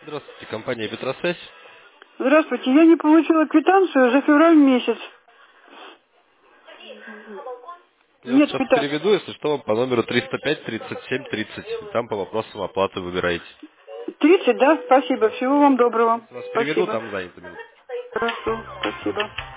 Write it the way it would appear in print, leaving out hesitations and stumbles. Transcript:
Здравствуйте, компания Петросвязь. Здравствуйте, я не получила квитанцию за февраль месяц. Я вас Нет сейчас квитанции. переведу, если что, по номеру 305 37 30. Там по вопросам оплаты выбираете. 30, да? Спасибо. Да. Всего вам доброго. Если вас переведу, Спасибо. там занято минут. Хорошо. Спасибо.